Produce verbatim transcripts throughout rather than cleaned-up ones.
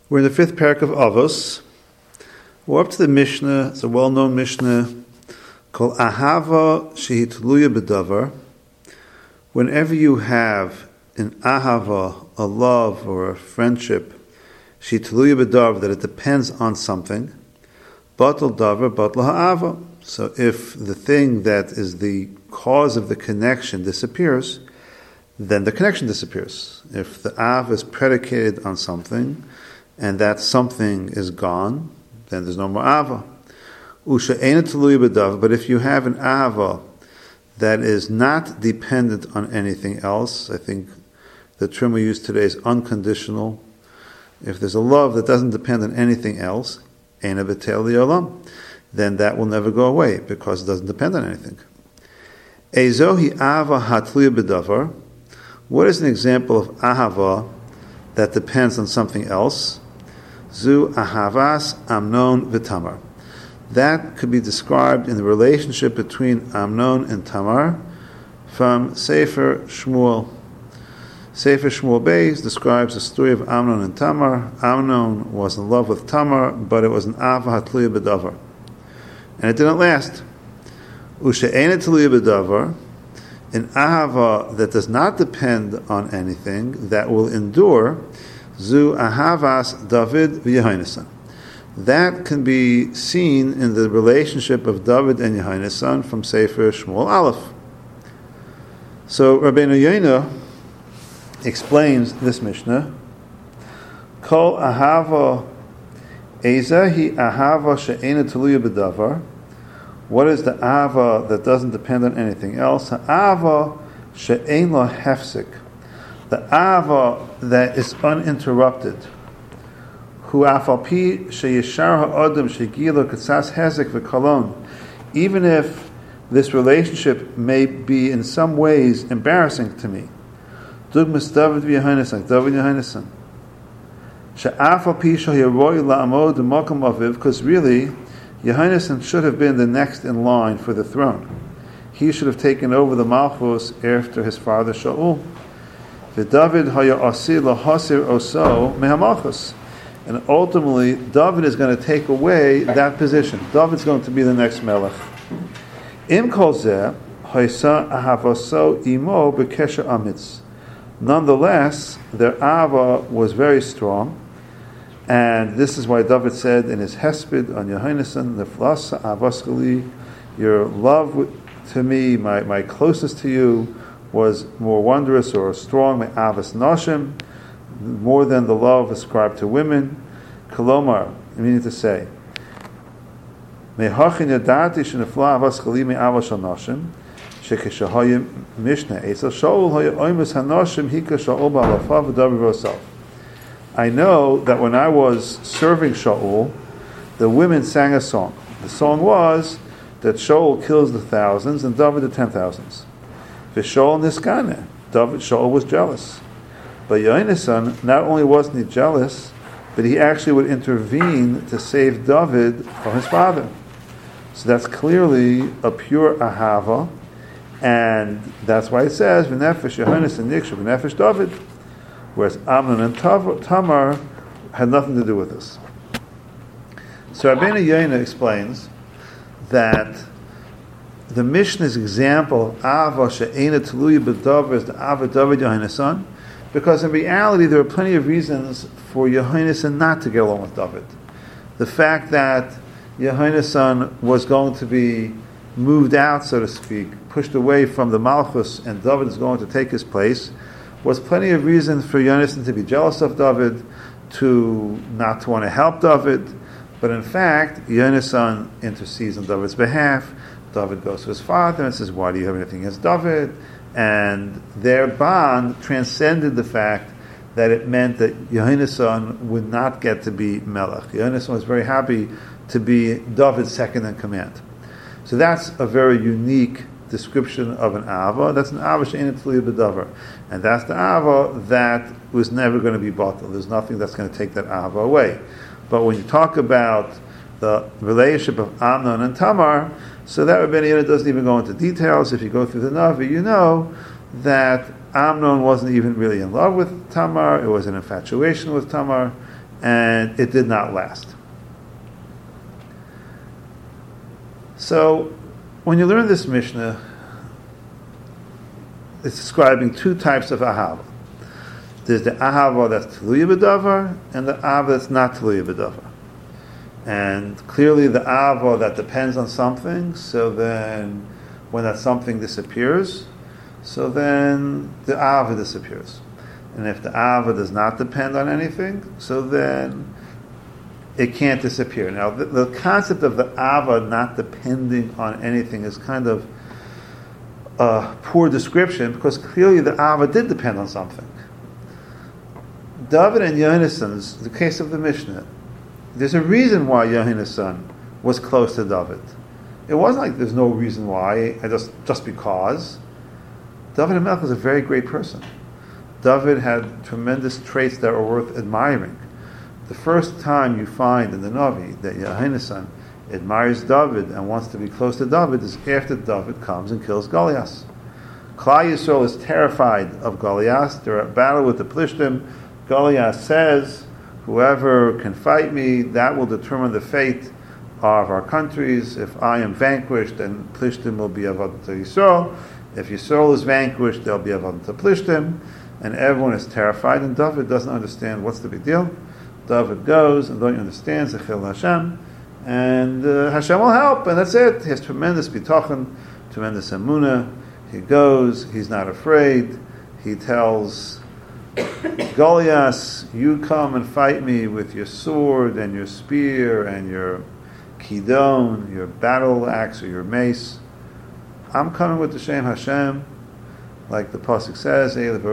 We're in the fifth parak of Avos. We're up to the Mishnah. It's a well-known Mishnah called Ahava Shehi Tluya B'Davar. Whenever you have an Ahava, a love or a friendship, Shehi Tluya B'Davar, that it depends on something, Batal Davar, Batal Ha'ava. So if the thing that is the cause of the connection disappears, then the connection disappears. If the Av is predicated on something, and that something is gone, then there's no more Ava. But if you have an Ava that is not dependent on anything else, I think the term we use today is unconditional. If there's a love that doesn't depend on anything else, then that will never go away because it doesn't depend on anything. What is an example of Ahava that depends on something else? Zu Ahavas Amnon v'Tamar. That could be described in the relationship between Amnon and Tamar from Sefer Shmuel. Sefer Shmuel Beis describes the story of Amnon and Tamar. Amnon was in love with Tamar, but it was an Ava Hatluya B'Davar. And it didn't last. U'she'ena Tluya B'Davar, an Ahava that does not depend on anything, that will endure, Zu Ahavas David v'Yehonasan. That can be seen in the relationship of David and Yehonasan from Sefer Shmuel Aleph. So Rabbeinu Yonah explains this Mishnah. Kol Ahava Ezahi Ahava she'ena Tluya B'Davar. What is the Ava that doesn't depend on anything else? Ava she'ein lo hefsik. The Ava that is uninterrupted. Hu afalpi sheyishar ha'adam shegilo katsas hezek v'kolon. Even if this relationship may be in some ways embarrassing to me. Dugmas David v'Yehonasan, David Yehonasan. She'afalpi she'yaroi la'amod d'makom aviv, because really, Yehonasan should have been the next in line for the throne. He should have taken over the Malchus after his father Shaul. David haya asir lahasir oso mehamalchus, and ultimately David is going to take away that position. David's going to be the next melech. Im kol zeh haysa ahavaso imo bekesher amitz. Nonetheless, their ava was very strong, and this is why David said in his hesped on Yehonasan, "Neflas avaskali," your love to me, my, my closeness to you, was more wondrous or strong, me'avas nashim, more than the love ascribed to women. Kolomar, meaning to say, me'hachin yadati shenefla avas chali me'avas shal nashim, shekeshahayim mishnah esel shaul haya oimus hanashim hika shaul ba'alafav v'david v'osaf. I know that when I was serving Shaul, the women sang a song. The song was that Shaul kills the thousands and David the ten thousands. V'Shaul niskane. David, Shaul was jealous. But Yehonasan, not only wasn't he jealous, but he actually would intervene to save David from his father. So that's clearly a pure ahava, and that's why it says v'nefesh Yehonasan nikshu v'nefesh David, whereas Amnon and Tamar had nothing to do with this. So Rabbeinu Yonah explains that the Mishnah's example of Ava she'ena tluya b'davar is the Ava David Yehonasan, because in reality there are plenty of reasons for Yehonasan not to get along with David. The fact that Yehonasan was going to be moved out, so to speak, pushed away from the Malchus, and David is going to take his place, was plenty of reasons for Yehonasan to be jealous of David, to not to want to help David. But in fact, Yehonasan intercedes on David's behalf. David goes to his father and says, "Why do you have anything against David?" And their bond transcended the fact that it meant that Yehonasan would not get to be Melech. Yehonasan was very happy to be David's second in command. So that's a very unique description of an Ava. That's an Ava she'ena tluya b'davar. And that's the Ava that was never going to be bottled. There's nothing that's going to take that Ava away. But when you talk about the relationship of Amnon and Tamar, so that Rabbeinu Yonah doesn't even go into details. If you go through the Navi, you know that Amnon wasn't even really in love with Tamar. It was an infatuation with Tamar. and it did not last. So, when you learn this Mishnah, it's describing two types of ahava. There's the ahava that's tluya b'davar, and the ahava that's not tluya b'davar. And clearly the ahava that depends on something, so then when that something disappears, so then the ahava disappears. And if the ahava does not depend on anything, so then it can't disappear. Now, the, the concept of the ahava not depending on anything is kind of a poor description, because clearly the ahava did depend on something. David and Yohanneson's, the case of the Mishnah, there's a reason why Yohanneson was close to David. It wasn't like there's no reason why, just, just because. David HaMelech was a very great person. David had tremendous traits that were worth admiring. The first time you find in the Navi that Yohanneson admires David and wants to be close to David is after David comes and kills Goliath. Klal Yisrael is terrified of Goliath. They're at battle with the Plishtim. Goliath says, whoever can fight me, that will determine the fate of our countries. If I am vanquished, then Plishtim will be avodah to Yisrael. If Yisrael is vanquished, they'll be avodah to Plishtim. And everyone is terrified, and David doesn't understand what's the big deal. David goes, and don't you understand, Zechil Hashem, and uh, Hashem will help, and that's it. He has tremendous bitachon, tremendous emunah. He goes, he's not afraid. He tells Goliath, you come and fight me with your sword and your spear and your kidon, your battle axe or your mace. I'm coming with the Shem Hashem, like the pasuk says,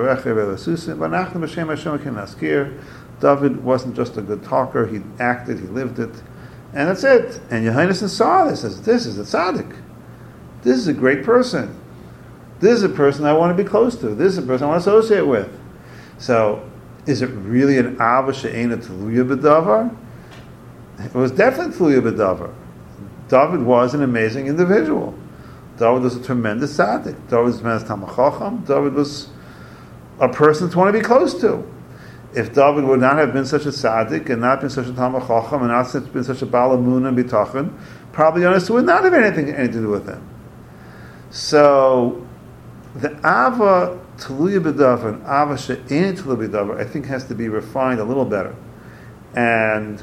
David wasn't just a good talker, he acted, he lived it, and that's it. And Yohanneson saw this, says, this is a tzaddik. This is a great person. This is a person I want to be close to. This is a person I want to associate with. So, is it really an ava she'ena tluya b'davar? It was definitely tluya b'davar. David was an amazing individual. David was a tremendous tzaddik. David was a tremendous Talmid Chacham. David was a person to want to be close to. If David would not have been such a tzaddik and not been such a Talmid Chacham and not been such a Baal Emunah and Bitachon, probably Yohanneson would not have anything, anything to do with him. So, the Ava Tluya B'davar and Ava She'en Tluya B'davar, I think, has to be refined a little better. And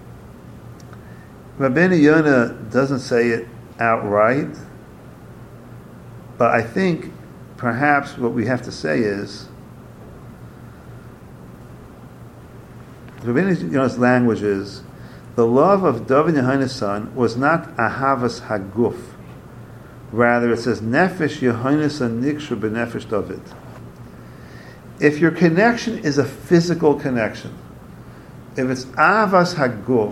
Rabbeinu Yonah doesn't say it outright, but I think perhaps what we have to say is, Rabbeinu Yonah's language is, the love of David Yohanneson was not ahavas haguf. Rather, it says, nefesh Yohanneson nikshu b'nefesh David. If your connection is a physical connection, if it's ahavas haguf,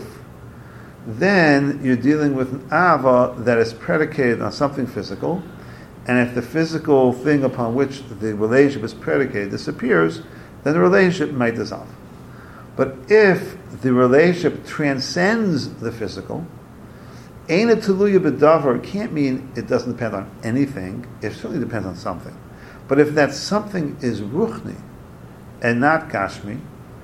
then you're dealing with an ava that is predicated on something physical, and if the physical thing upon which the relationship is predicated disappears, then the relationship might dissolve. But if the relationship transcends the physical, Eina Tluya B'davar can't mean it doesn't depend on anything. It certainly depends on something. But if that something is ruchni and not gashmi,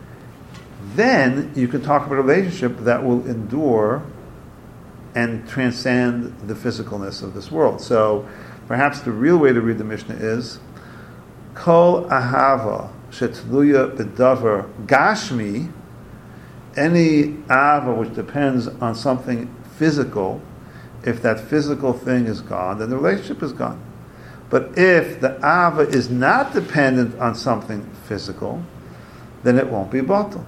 then you can talk about a relationship that will endure and transcend the physicalness of this world. So perhaps the real way to read the Mishnah is Kol Ahava Shetluya B'davar Gashmi, any Ava which depends on something physical, if that physical thing is gone, then the relationship is gone. But if the Ava is not dependent on something physical, then it won't be batal.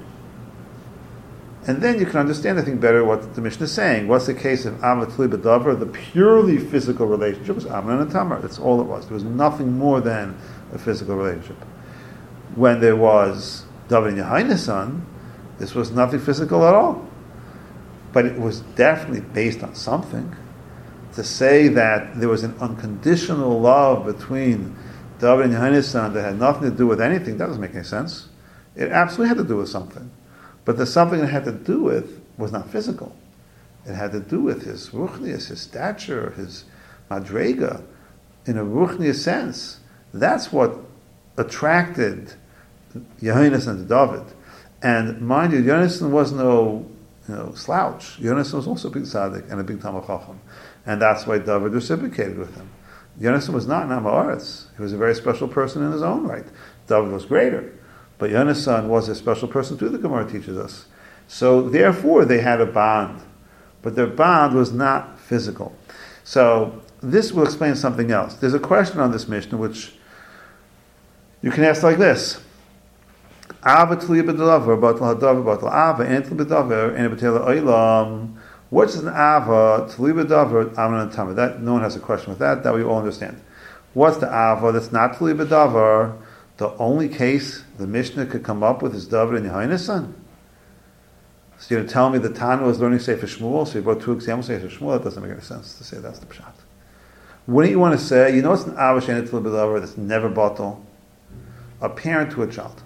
And then you can understand, I think, better what the Mishnah is saying. What's the case of Ava Tluya B'davar? The purely physical relationship was Amnon and Tamar. That's all it was. There was nothing more than a physical relationship. When there was David and Yohanneson, this was nothing physical at all. But it was definitely based on something. To say that there was an unconditional love between David and Yohanneson that had nothing to do with anything, that doesn't make any sense. It absolutely had to do with something. But the something it had to do with was not physical. It had to do with his ruchnius, his stature, his madrega, in a ruchnius sense. That's what attracted Yohanneson to David. And mind you, Yonasan was no you know, slouch. Yonasan was also a big tzaddik and a big Talmid Chacham. And that's why David reciprocated with him. Yonasan was not an Am Haaretz. He was a very special person in his own right. David was greater. But Yonasan was a special person too, the Gemara teaches us. So therefore they had a bond. But their bond was not physical. So this will explain something else. There's a question on this Mishnah which you can ask like this. Ava tliya b'davar, batal hadavar, batal ava, and tliya b'davar, and b'tela oilam. What's an ava, tliya b'davar, amnon and tamar? That, no one has a question with that. That we all understand. What's the ava that's not tliya b'davar? The only case the Mishnah could come up with is David and Yohainasan. So you're going to tell me the Tana was learning Sefer Shmuel, so you brought two examples of Sefer Shmuel? That doesn't make any sense to say that's the pshat. Wouldn't you want to say, you know it's an ava she'enet tliya b'davar that's never batal? A parent to a child.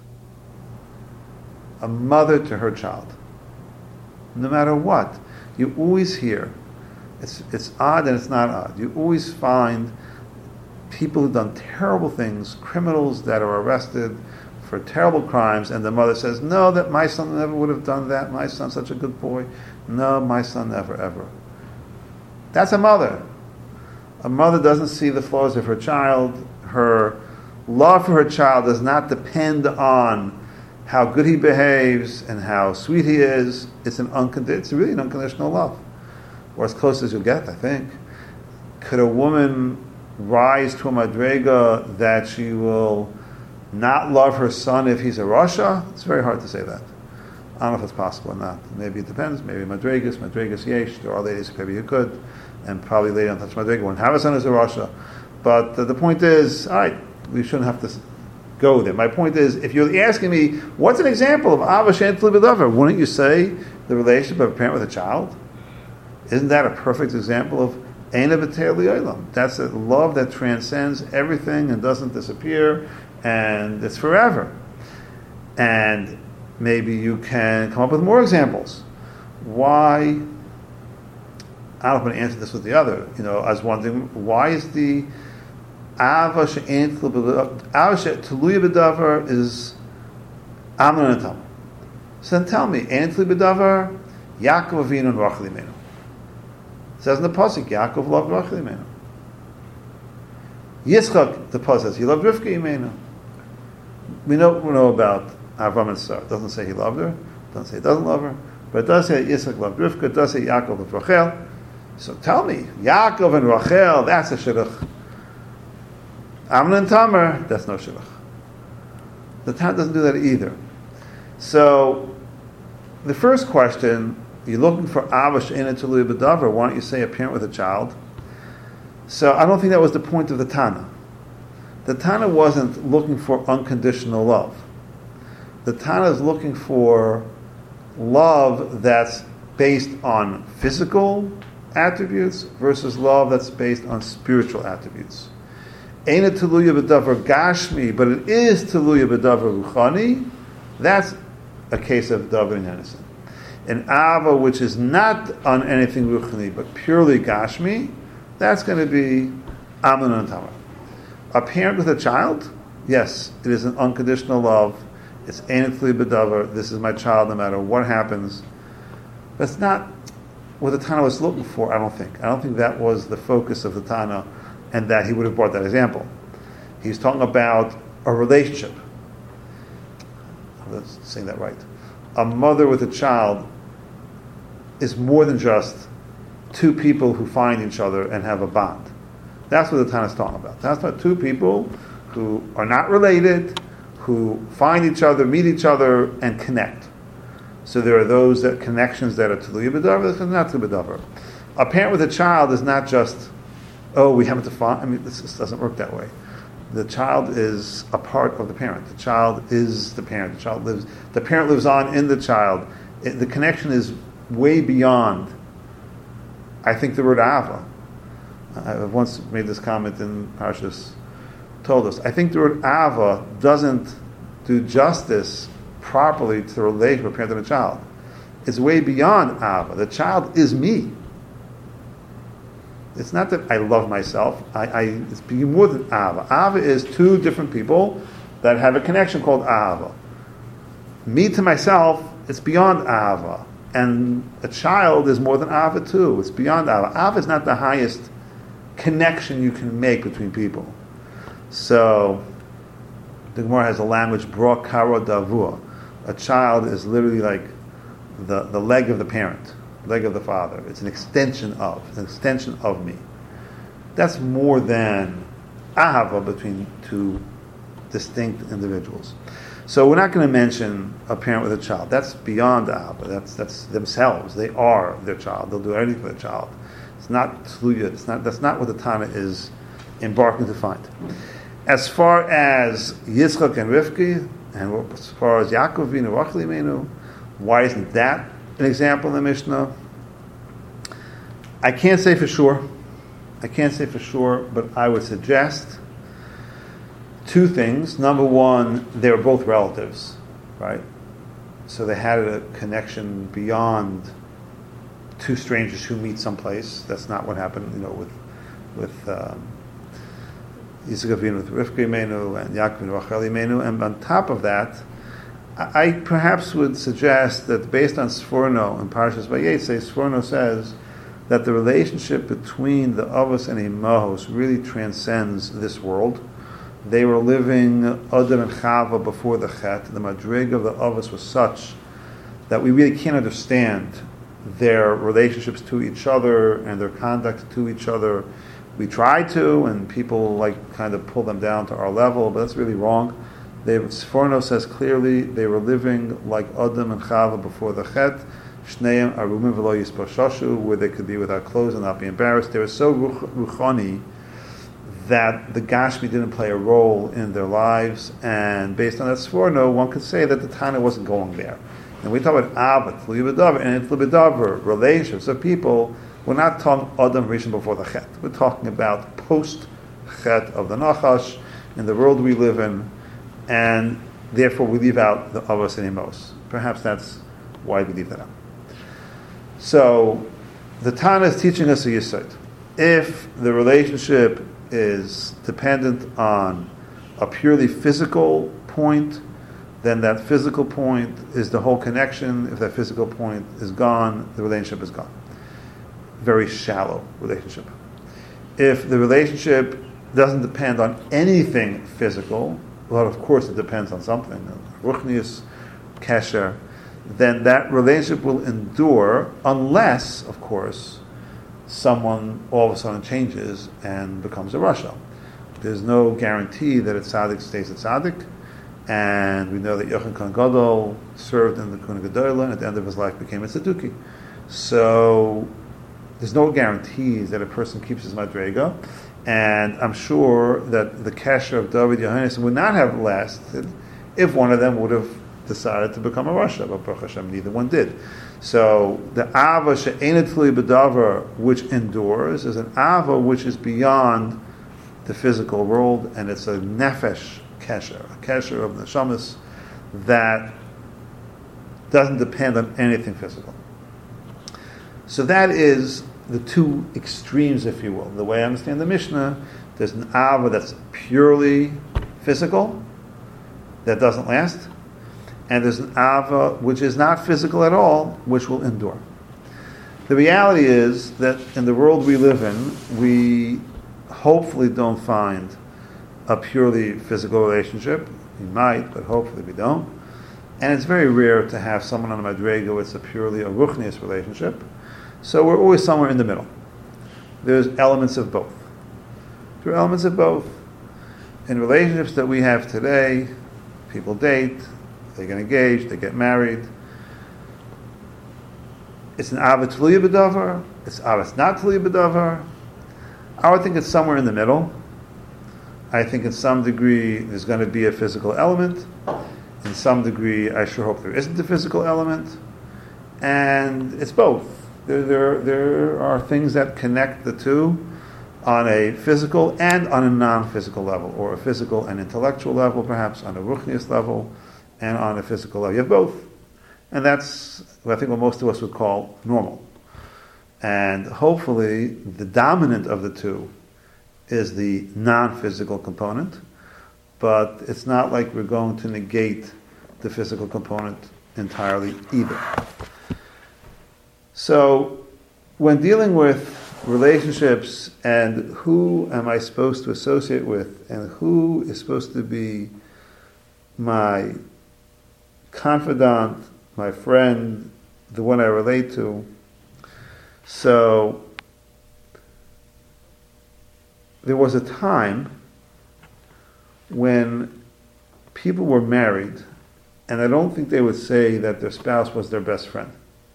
A mother to her child. No matter what, you always hear, it's it's odd and it's not odd, you always find people who've done terrible things, criminals that are arrested for terrible crimes, and the mother says, no, that my son never would have done that, my son's such a good boy. No, my son never, ever. That's a mother. A mother doesn't see the flaws of her child. Her love for her child does not depend on how good he behaves and how sweet he is. It's an uncond- it's really an unconditional love, or as close as you'll get, I think. Could a woman rise to a madrega that she will not love her son if he's a rasha? It's very hard to say that. I don't know if it's possible or not. Maybe it depends. Maybe madregas, madregas yesh. There are ladies who maybe you could, and probably lady don't touch madrega won't have a son as a rasha. But uh, the point is, all right, we shouldn't have to go there. My point is, if you're asking me, what's an example of Ava She'en Tlu B'Davar? Wouldn't you say the relationship of a parent with a child? Isn't that a perfect example of Eina B'Teir Li'olam? That's a love that transcends everything and doesn't disappear, and it's forever. And maybe you can come up with more examples. Why? I don't know if I'm going to answer this with the other. You know, as one thing, why is the Ava she'en tluya b'davar is Amnon and Tamar? So then tell me, ein tluya b'davar, Yaakov Avinu and Rachel Imenu. It says in the pasuk, Yaakov loved Rachel Imenu. Yitzchak, the pasuk says, he loved Rivka Imenu. We know we know about Avram and Sarah. It doesn't say he loved her. It doesn't say he doesn't love her. But it does say Yitzchak loved Rivka. It does say Yaakov loved Rachel. So tell me, Yaakov and Rachel, that's a shidduch. Amnon and Tamar, that's no shidduch. The Tana doesn't do that either. So, the first question, you're looking for Ava she'en tluya b'davar, why don't you say a parent with a child? So, I don't think that was the point of the Tana. The Tana wasn't looking for unconditional love. The Tana is looking for love that's based on physical attributes versus love that's based on spiritual attributes. Eina teluya b'davar gashmi, but it is teluya b'davar ruchani. That's a case of David and Yonasan. An ava which is not on anything ruchani but purely gashmi, that's going to be Amnon and Tamar. A parent with a child, yes, it is an unconditional love. It's eina teluya b'davar. This is my child, no matter what happens. That's not what the Tana was looking for. I don't think. I don't think that was the focus of the Tana, and that he would have brought that example. He's talking about a relationship. Let's say that right. A mother with a child is more than just two people who find each other and have a bond. That's what the Tana is talking about. That's about two people who are not related, who find each other, meet each other, and connect. So there are those that connections that are teluya b'davar, that are not teluya b'davar. A parent with a child is not just, oh, we happen to find. I mean, this, this doesn't work that way. The child is a part of the parent. The child is the parent. The child lives. The parent lives on in the child. It, the connection is way beyond. I think the word ava. I once made this comment in Parshas told us. I think the word ava doesn't do justice properly to the relation of a parent and a child. It's way beyond ava. The child is me. It's not that I love myself. I, I it's more than ava. Ava is two different people that have a connection called ava. me to myself, it's beyond ahava. And a child is more than ahava too. It's beyond ahava. Ahava is not the highest connection you can make between people. So, the Gemara has a language, bra karo davua. A child is literally like the, the leg of the parent, leg of the father. It's an extension of, an extension of me. That's more than ahava between two distinct individuals. So we're not going to mention a parent with a child. That's beyond ahava. That's that's themselves. They are their child. They'll do anything for their child. It's not tluya. It's not. That's not what the Tana is embarking to find. As far as Yitzchak and Rivki, and as far as Yaakov Vinu Rachel Imenu, why isn't that an example in the Mishnah? I can't say for sure. I can't say for sure, but I would suggest two things. Number one, they were both relatives, right? So they had a connection beyond two strangers who meet someplace. That's not what happened, you know, with with um, Yitzchak Avinu with Rivka Imenu and Yaakov and Rachel Imenu. And on top of that, I, I perhaps would suggest that based on Sforno and Parshas Vayetze, Sforno says that the relationship between the Avos and Imahos really transcends this world. They were living Adam and Chava before the Chet. The madrig of the Avos was such that we really can't understand their relationships to each other and their conduct to each other. We try to, and people like kind of pull them down to our level, but that's really wrong. They, Sforno says clearly they were living like Adam and Chava before the Chet, Shneim Arumim V'lo Yispashashu, where they could be without clothes and not be embarrassed. They were so ruchani that the Gashmi didn't play a role in their lives, and based on that Sforno, one could say that the Tana wasn't going there. And we talk about Avat, Libidavar, and it's Libidavar, relationships of people. We're not talking Adam Rishon before the Chet. We're talking about post-Chet of the Nachash, in the world we live in, and therefore we leave out the Avos and Imos. Perhaps that's why we leave that out. So, the Tana is teaching us a Yisod. If the relationship is dependent on a purely physical point, then that physical point is the whole connection. If that physical point is gone, the relationship is gone. Very shallow relationship. If the relationship doesn't depend on anything physical, well, of course it depends on something, ruchnius, kesher, then that relationship will endure unless, of course, someone all of a sudden changes and becomes a Rasha. There's no guarantee that a tzaddik stays a tzaddik, and we know that Yochanan Kohen Gadol served in the Kohen Gedolah and at the end of his life became a Tzeduki. So there's no guarantees that a person keeps his madrega, and I'm sure that the kesher of David Yohanan would not have lasted if one of them would have decided to become a Rasha, but Baruch Hashem, neither one did. So the ava she'ena tluya b'davar, which endures, is an ava which is beyond the physical world, and it's a nefesh kesher, a kesher of neshamas that doesn't depend on anything physical. So that is the two extremes, if you will. The way I understand the Mishnah, there's an ava that's purely physical, that doesn't last, and there's an ava which is not physical at all, which will endure. The reality is that in the world we live in, we hopefully don't find a purely physical relationship. We might, but hopefully we don't. And it's very rare to have someone on a madrega where it's a purely a ruchnius relationship. So we're always somewhere in the middle. There's elements of both. There are elements of both. In relationships that we have today, people date, they get engaged, they get married. It's an ava tluya b'davar. It's ava it's not tluya b'davar. I would think it's somewhere in the middle. I think in some degree there's going to be a physical element. In some degree, I sure hope there isn't a physical element. And it's both. There, there, there are things that connect the two on a physical and on a non-physical level, or a physical and intellectual level, perhaps on a ruchnius level, and on a physical level. You have both. And that's what I think what most of us would call normal. And hopefully the dominant of the two is the non-physical component, but it's not like we're going to negate the physical component entirely either. So, when dealing with relationships and who am I supposed to associate with and who is supposed to be my confidant, my friend, the one I relate to, so there was a time when people were married, and I don't think they would say that their spouse was their best friend.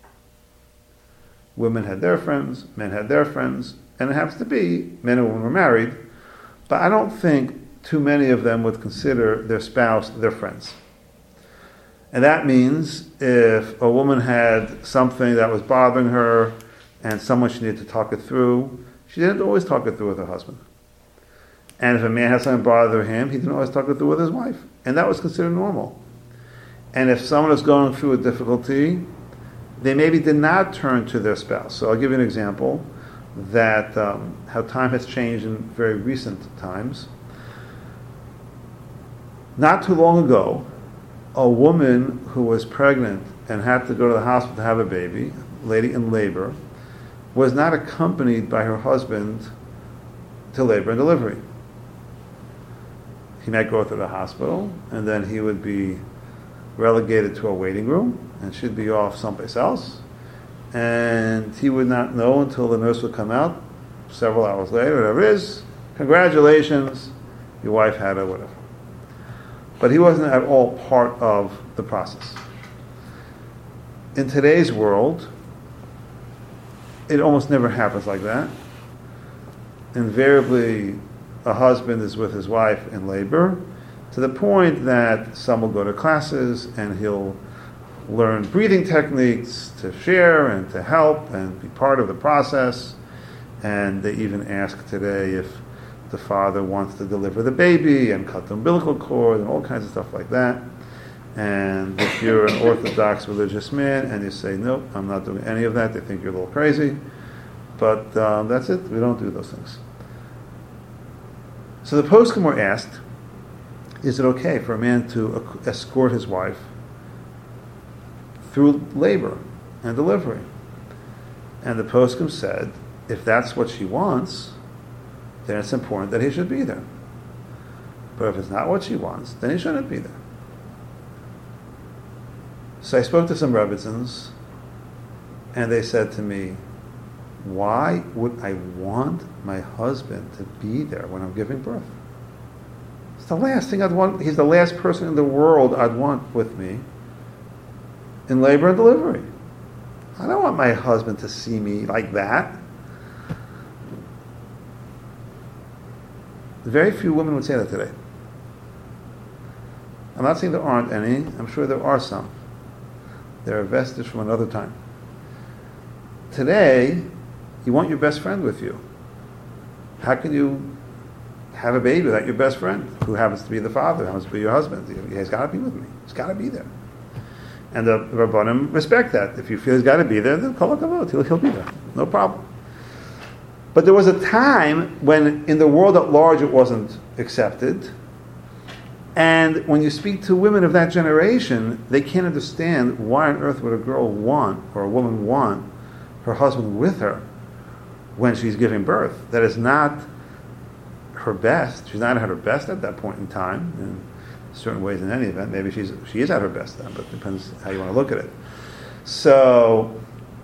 Women had their friends, men had their friends, and it happens to be men and women were married, but I don't think too many of them would consider their spouse their friends. And that means if a woman had something that was bothering her and someone she needed to talk it through, she didn't always talk it through with her husband. And if a man had something bother him, he didn't always talk it through with his wife. And that was considered normal. And if someone is going through a difficulty, they maybe did not turn to their spouse. So I'll give you an example that um, how time has changed in very recent times. Not too long ago, a woman who was pregnant and had to go to the hospital to have a baby, a lady in labor, was not accompanied by her husband to labor and delivery. He might go to the hospital, and then he would be relegated to a waiting room, and she'd be off someplace else, and he would not know until the nurse would come out several hours later, whatever it is, congratulations, your wife had a whatever. But he wasn't at all part of the process. In today's world, it almost never happens like that. Invariably, a husband is with his wife in labor, to the point that some will go to classes and he'll learn breathing techniques to share and to help and be part of the process. And they even ask today if the father wants to deliver the baby and cut the umbilical cord and all kinds of stuff like that. And if you're an Orthodox religious man and you say, nope, I'm not doing any of that, they think you're a little crazy. But um, that's it, we don't do those things. So the poskim were asked, is it okay for a man to escort his wife through labor and delivery? And the poskim said, if that's what she wants, then it's important that he should be there. But if it's not what she wants, then he shouldn't be there. So I spoke to some Rebbitzins, and they said to me, why would I want my husband to be there when I'm giving birth? It's the last thing I'd want. He's the last person in the world I'd want with me in labor and delivery. I don't want my husband to see me like that. Very few women would say that today. I'm not saying there aren't any. I'm sure there are some. There are vestiges from another time. Today, you want your best friend with you. How can you have a baby without your best friend, who happens to be the father, happens to be your husband? He's got to be with me. He's got to be there. And the Rabbanim respect that. If you feel he's got to be there, then kol hakavod, he'll, he'll be there. No problem. But there was a time when in the world at large it wasn't accepted. And when you speak to women of that generation, they can't understand why on earth would a girl want, or a woman want, her husband with her when she's giving birth. That is not her best. She's not at her best at that point in time. In certain ways, in any event, maybe she's she is at her best then, but it depends how you want to look at it. So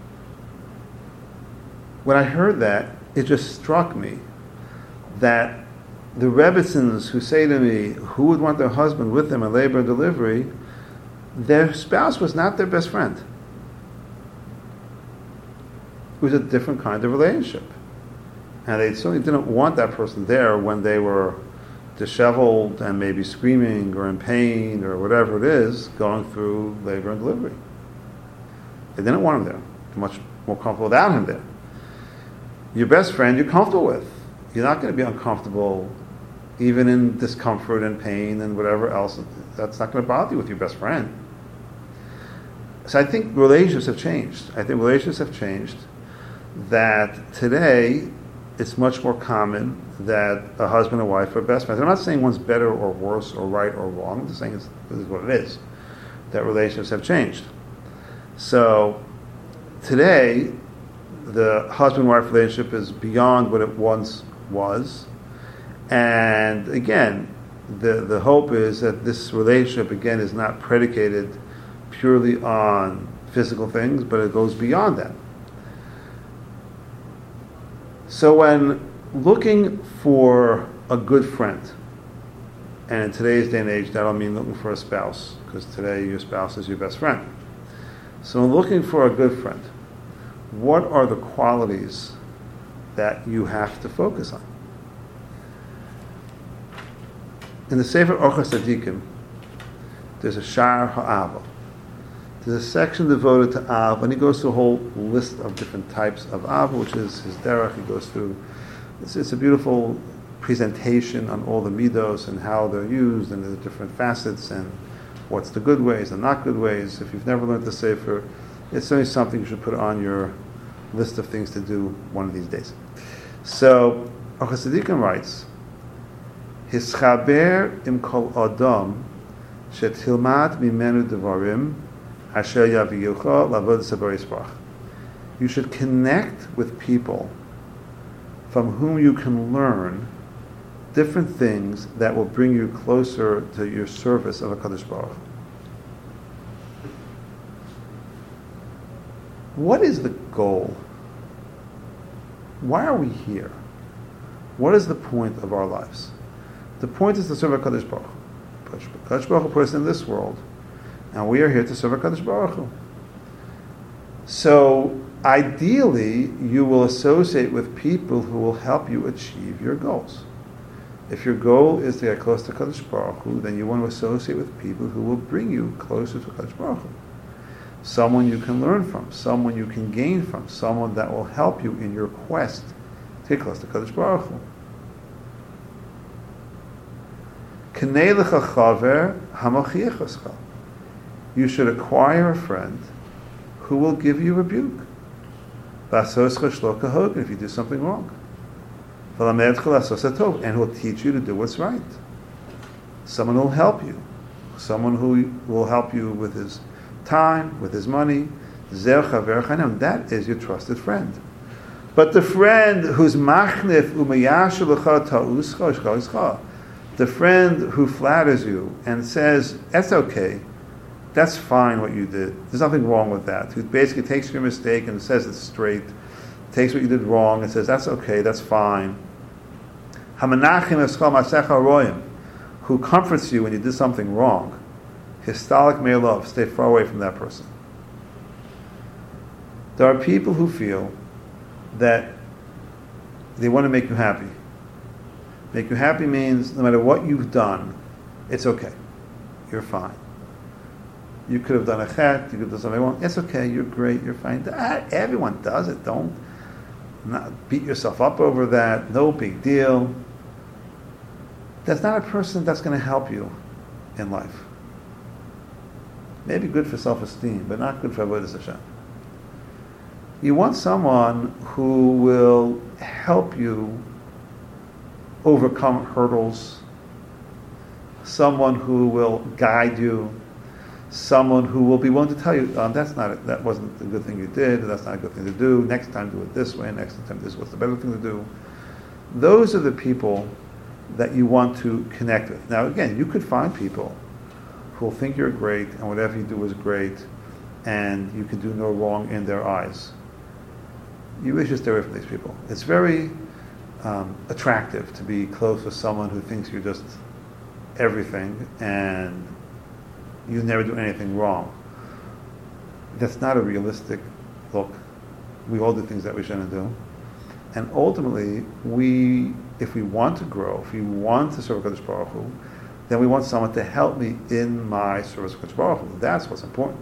when I heard that, it just struck me that the Rebbitzins who say to me, who would want their husband with them in labor and delivery, their spouse was not their best friend. It was a different kind of relationship. And they certainly didn't want that person there when they were disheveled and maybe screaming or in pain or whatever it is, going through labor and delivery. They didn't want him there. They're much more comfortable without him there. Your best friend you're comfortable with. You're not going to be uncomfortable even in discomfort and pain and whatever else. That's not going to bother you with your best friend. So I think relationships have changed. I think relationships have changed that today it's much more common that a husband and wife are best friends. I'm not saying one's better or worse or right or wrong. I'm just saying it's, this is what it is. that relationships have changed. So today, the husband-wife relationship is beyond what it once was. And again, the, the hope is that this relationship, again, is not predicated purely on physical things, but it goes beyond that. So when looking for a good friend, and in today's day and age, that don't mean looking for a spouse, because today your spouse is your best friend. So when looking for a good friend, what are the qualities that you have to focus on? In the Sefer Orchos Tzadikim, there's a Shar Ha'ava. There's a section devoted to Av, and he goes through a whole list of different types of Av, which is his derech. He goes through, it's, it's a beautiful presentation on all the midos and how they're used and the different facets and what's the good ways and not good ways. If you've never learned the Sefer, it's certainly something you should put on your list of things to do one of these days. So, Orchos Tzadikim writes, Hischaber im kol adam shetilmad mimenu devarim asher yaviyucha lavod sabar yisparach. You should connect with people from whom you can learn different things that will bring you closer to your service of HaKadosh Baruch Hu. What is the goal? Why are we here? What is the point of our lives? The point is to serve HaKadosh Baruch Hu. HaKadosh Baruch Hu put us in this world, and we are here to serve HaKadosh Baruch Hu. So, ideally, you will associate with people who will help you achieve your goals. If your goal is to get close to HaKadosh Baruch Hu, then you want to associate with people who will bring you closer to HaKadosh Baruch Hu. Someone you can learn from, someone you can gain from, someone that will help you in your quest to get close to HaKadosh Baruch Hu. You should acquire a friend who will give you rebuke. If you do something wrong. And who will teach you to do what's right. Someone who will help you. Someone who will help you with his time, with his money. That is your trusted friend. But the friend who's machnif u'mayashu l'cha ta'uscha, the friend who flatters you and says, that's okay, that's fine what you did, there's nothing wrong with that, who basically takes your mistake and says it's straight, takes what you did wrong and says, that's okay, that's fine. Hamanachim eschal masech haroyim, who comforts you when you did something wrong. Histalik me'elov, stay far away from that person. There are people who feel that they want to make you happy. Make you happy means no matter what you've done, it's okay. You're fine. You could have done a chet, you could have done something wrong. It's okay, you're great, you're fine. Everyone does it. Don't not beat yourself up over that. No big deal. That's not a person that's going to help you in life. Maybe good for self-esteem, but not good for avodas Hashem. You want someone who will help you overcome hurdles, someone who will guide you, someone who will be willing to tell you, um, that's not a, that wasn't a good thing you did, that's not a good thing to do, next time do it this way, next time this was the better thing to do. Those are the people that you want to connect with. Now again, you could find people who will think you're great and whatever you do is great and you can do no wrong in their eyes. You wish to stay away from these people. It's very um, attractive to be close with someone who thinks you're just everything and you never do anything wrong. That's not a realistic look. We all do things that we shouldn't do. And ultimately, we, if we want to grow, if we want to serve HaKadosh Baruch Hu, then we want someone to help me in my service of HaKadosh Baruch Hu. That's what's important.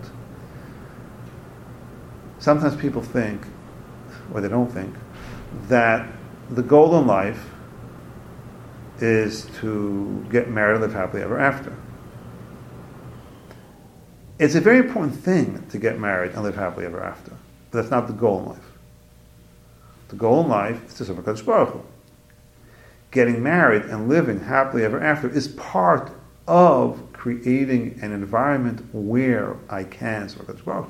Sometimes people think, or they don't think, that the goal in life is to get married and live happily ever after. It's a very important thing to get married and live happily ever after, but that's not the goal in life. The goal in life is to serve HaKadosh Baruch Hu. Getting married and living happily ever after is part of creating creating an environment where I can serve HaKadosh Baruch Hu.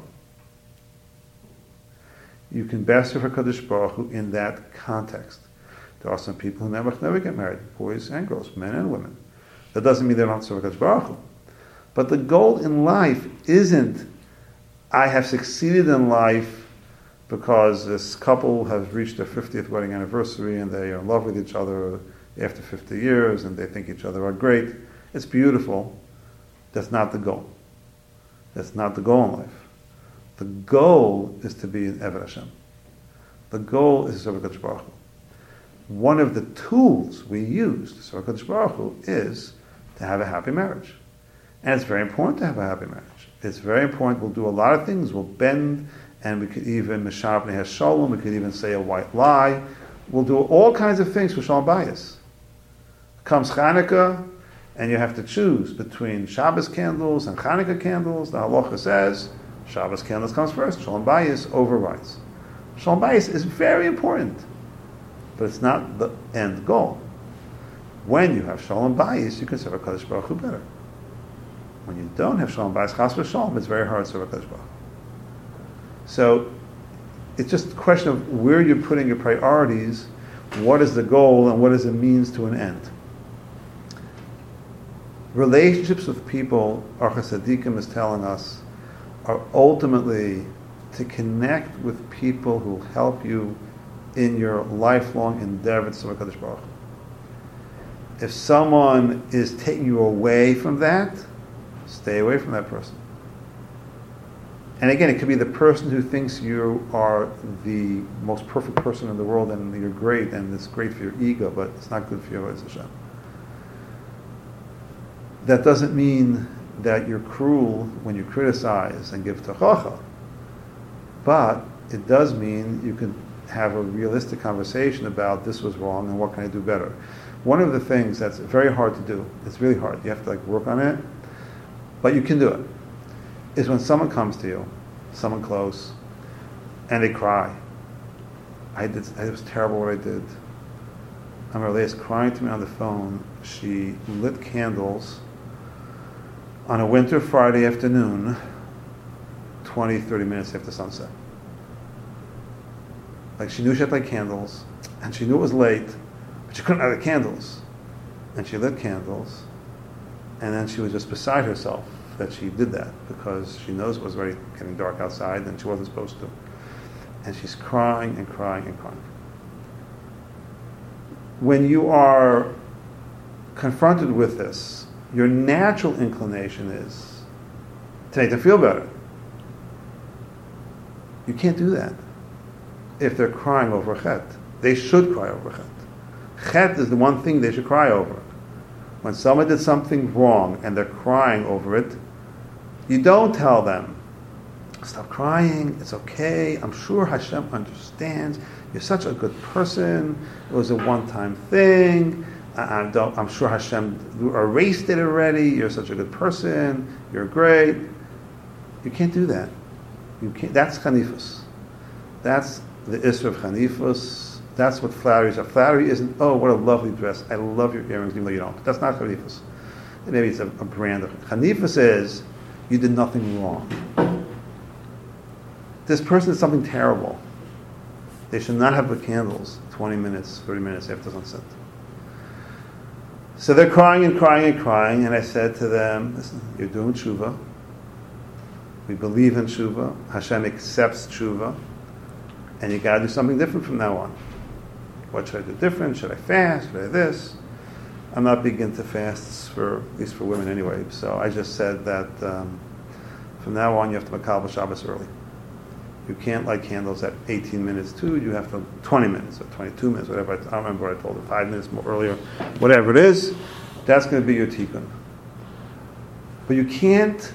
You can best serve HaKadosh Baruch Hu in that context. There are some people who never, never get married, boys and girls, men and women. That doesn't mean they don't serve HaKadosh Baruch Hu. But the goal in life isn't, I have succeeded in life because this couple has reached their fiftieth wedding anniversary and they are in love with each other after fifty years and they think each other are great. It's beautiful. That's not the goal. That's not the goal in life. The goal is to be in Eved Hashem. The goal is to serve HaKadosh Baruch Hu. One of the tools we use to serve HaKadosh Baruch Hu is to have a happy marriage. And it's very important to have a happy marriage. It's very important. We'll do a lot of things. We'll bend, and we could even Meshab Neha Shalom, we could even say a white lie. We'll do all kinds of things for Shalom Bayis. Comes Chanukah, and you have to choose between Shabbos candles and Chanukah candles. The halacha says Shabbos candles comes first. Shalom Bayis overrides. Shalom Bayis is very important, but it's not the end goal. When you have Shalom Bayis, you can serve HaKadosh Baruch Hu better. When you don't have Shalom Bayis, Chas v'Shalom, it's very hard to serve HaKadosh Baruch Hu. So it's just a question of where you're putting your priorities, what is the goal, and what is the means to an end. Relationships with people, Archas Tzadikim is telling us, are ultimately to connect with people who help you in your lifelong endeavor to serve HaKadosh Baruch Hu. If someone is taking you away from that, stay away from that person. And again, it could be the person who thinks you are the most perfect person in the world and you're great and it's great for your ego, but it's not good for your Avodas Hashem. That doesn't mean that you're cruel when you criticize and give tochacha, but it does mean you can have a realistic conversation about this was wrong and what can I do better. One of the things that's very hard to do, it's really hard, you have to like work on it, but you can do it, is when someone comes to you, someone close, and they cry. I did, it was terrible what I did. I remember Leah's crying to me on the phone. She lit candles on a winter Friday afternoon, twenty, thirty minutes after sunset. Like she knew she had to light candles, and she knew it was late, but she couldn't light the candles. And she lit candles, and then she was just beside herself that she did that because she knows it was already getting dark outside and she wasn't supposed to. And she's crying and crying and crying. When you are confronted with this, your natural inclination is to make them feel better. You can't do that if they're crying over a chet. They should cry over a chet. Chet is the one thing they should cry over. When someone did something wrong and they're crying over it, you don't tell them, stop crying, it's okay, I'm sure Hashem understands, you're such a good person, it was a one-time thing, I, I don't, I'm sure Hashem erased it already, you're such a good person, you're great. You can't do that. You can't, that's chanifus. That's the Isra of chanifus. That's what flattery is. Flattery isn't, oh, what a lovely dress, I love your earrings, even though you don't. That's not chanifus. Maybe it's a, a brand of chanifus is, you did nothing wrong. This person did something terrible. They should not have lit candles twenty minutes, thirty minutes after sunset. So they're crying and crying and crying, and I said to them, listen, you're doing tshuva. We believe in tshuva. Hashem accepts tshuva. And you got to do something different from now on. What should I do different? Should I fast? Should I this? I'm not big into fasts, for at least for women anyway. So I just said that um, from now on you have to makabel Shabbos early. You can't light candles at eighteen minutes too. You have to twenty minutes or twenty-two minutes, whatever. I, I don't remember what I told her, five minutes more earlier, whatever it is. That's going to be your tikkun. But you can't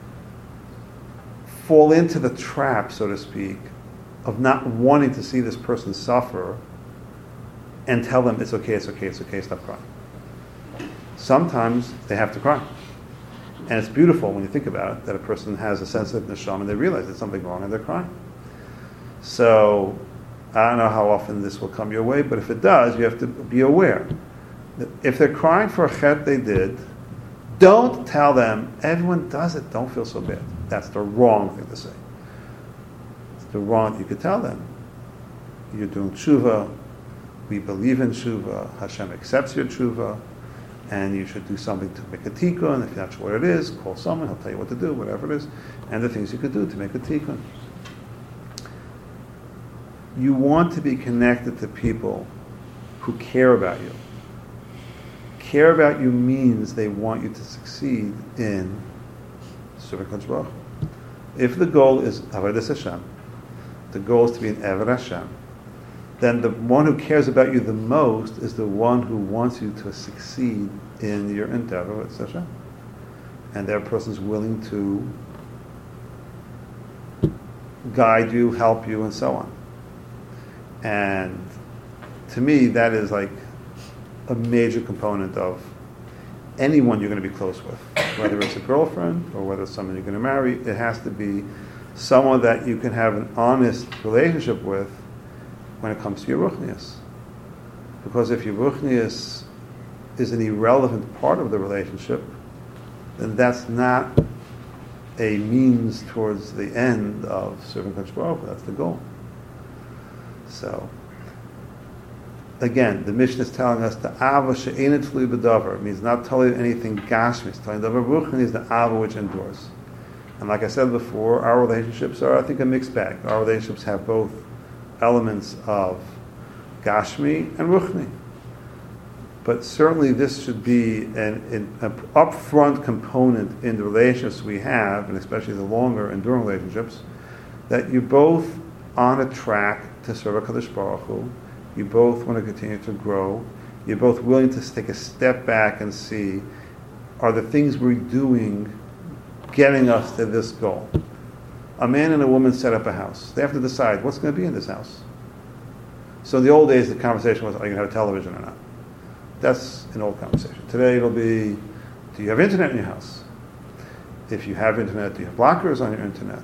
fall into the trap, so to speak, of not wanting to see this person suffer and tell them it's okay, it's okay, it's okay, stop crying. Sometimes they have to cry. And it's beautiful when you think about it, that a person has a sensitive neshama and they realize there's something wrong and they're crying. So, I don't know how often this will come your way, but if it does, you have to be aware that if they're crying for a chet they did, Don't tell them, everyone does it, don't feel so bad. That's the wrong thing to say. It's the wrong, you could tell them, you're doing tshuva, we believe in tshuva, Hashem accepts your tshuva, and you should do something to make a tikkun. If you're not sure what it is, call someone, he'll tell you what to do, whatever it is, and the things you could do to make a tikkun. You want to be connected to people who care about you. Care about you means they want you to succeed in serving Kadosh Baruch Hu. If the goal is Avodas Hashem, the goal is to be an Eved Hashem, then the one who cares about you the most is the one who wants you to succeed in your endeavor with Hashem. And that person is willing to guide you, help you, and so on. And to me, that is like a major component of anyone you're going to be close with. Whether it's a girlfriend or whether it's someone you're going to marry, it has to be someone that you can have an honest relationship with when it comes to your ruchnius. Because if your ruchnius is an irrelevant part of the relationship, then that's not a means towards the end of serving Kadosh Baruch Hu. That's the goal. So, again, the Mishnah is telling us the ava she'enet tluy b'davar means not telling anything gashmi. It's telling davar ruchni is the ava which endures. And like I said before, our relationships are, I think, a mixed bag. Our relationships have both elements of gashmi and ruchni. But certainly this should be an, an, an upfront component in the relationships we have, and especially the longer enduring relationships, that you're both on a track to serve HaKadosh Baruch Hu. You both want to continue to grow. You're both willing to take a step back and see, are the things we're doing getting us to this goal? A man and a woman set up a house. They have to decide what's going to be in this house. So in the old days, the conversation was, are you going to have a television or not? That's an old conversation. Today it'll be, do you have internet in your house? If you have internet, do you have blockers on your internet?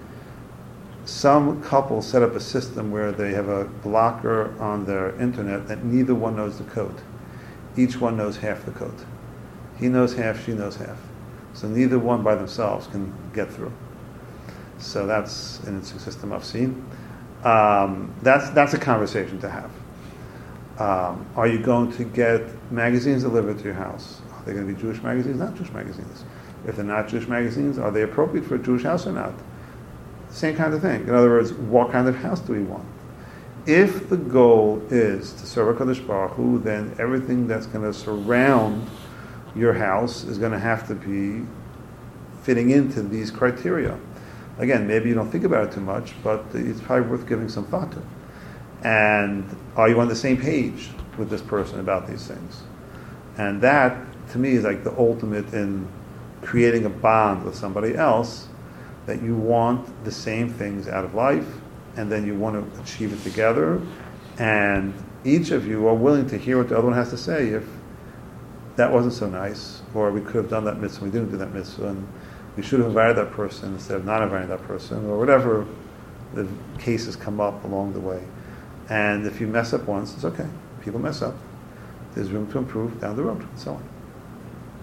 Some couples set up a system where they have a blocker on their internet that neither one knows the code. Each one knows half the code. He knows half, she knows half. So neither one by themselves can get through. So that's an interesting system I've seen. Um, that's that's a conversation to have. Um, are you going to get magazines delivered to your house? Are they going to be Jewish magazines? Not Jewish magazines. If they're not Jewish magazines, are they appropriate for a Jewish house or not? Same kind of thing. In other words, what kind of house do we want? If the goal is to serve HaKadosh Baruch Hu, then everything that's going to surround your house is going to have to be fitting into these criteria. Again, maybe you don't think about it too much, but it's probably worth giving some thought to. And are you on the same page with this person about these things? And that, to me, is like the ultimate in creating a bond with somebody else, that you want the same things out of life, and then you want to achieve it together, and each of you are willing to hear what the other one has to say. If that wasn't so nice, or we could have done that mitzvah, we didn't do that mitzvah, and we should have invited that person instead of not inviting that person, or whatever the cases come up along the way. And if you mess up once, it's okay. People mess up. There's room to improve down the road, and so on.